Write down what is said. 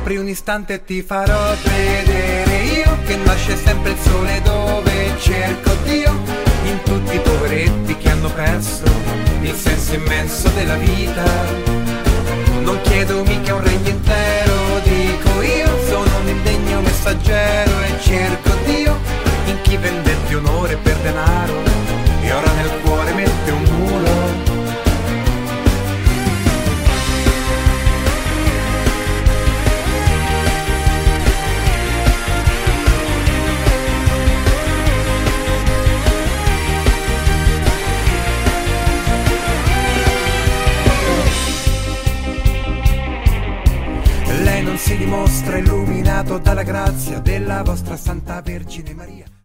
Apri un istante e ti farò vedere io che nasce sempre il sole dove cerco Dio, in tutti i poveretti che hanno perso il senso immenso della vita. Non chiedo mica un regno intero, dico io sono un indegno messaggero e cerco Dio in chi vendette onore per denaro e ora nel cuore mette un muro. Lei non si dimostra illuminato dalla grazia della vostra Santa Vergine Maria.